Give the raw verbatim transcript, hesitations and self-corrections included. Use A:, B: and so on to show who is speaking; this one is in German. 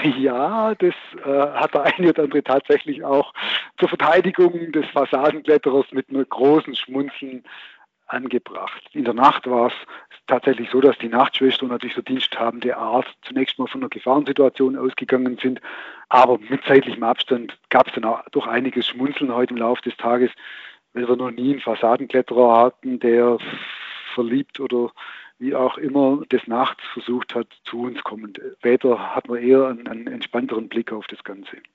A: Ja, das äh, hat der eine oder andere tatsächlich auch zur Verteidigung des Fassadenkletterers mit einem großen Schmunzeln angebracht. In der Nacht war es tatsächlich so, dass die Nachtschwestern, natürlich der diensthabende Arzt, zunächst mal von einer Gefahrensituation ausgegangen sind, aber mit zeitlichem Abstand gab es dann auch doch einiges Schmunzeln heute im Laufe des Tages, weil wir noch nie einen Fassadenkletterer hatten, der verliebt oder wie auch immer des Nachts versucht hat, zu uns kommen. Später hat man eher einen, einen entspannteren Blick auf das Ganze.